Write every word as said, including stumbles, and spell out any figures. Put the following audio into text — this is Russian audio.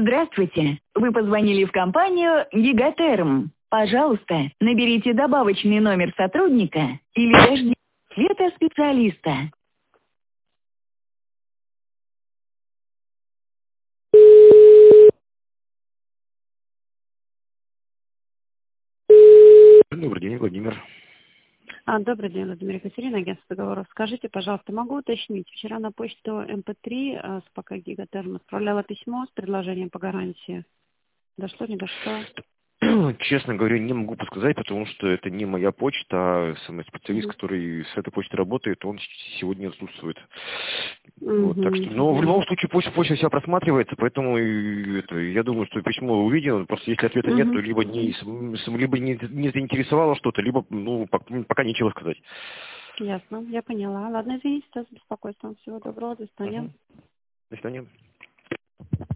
Здравствуйте. Вы позвонили в компанию «Гигатерм». Пожалуйста, наберите добавочный номер сотрудника или дождитесь ответа специалиста. Добрый день, Владимир. А, добрый день, Владимир Екатерина, агентство договоров. Скажите, пожалуйста, могу уточнить, вчера на почту эм пэ три э, с ПК Гигатерм отправляла письмо с предложением по гарантии. Дошло, не дошло? Честно говоря, не могу подсказать, потому что это не моя почта, а самый специалист, Угу. который с этой почтой работает, он сегодня отсутствует. Вот, так что, но в Угу. любом случае почта, почта вся просматривается, поэтому и это, я думаю, что письмо увидел, просто если ответа нет, то Угу. либо не, с- либо не, не заинтересовало что-то, либо ну, пок- пока нечего сказать. Ясно, я поняла. Ладно, извините за беспокойство. Всего доброго, до свидания. Мгм. До свидания.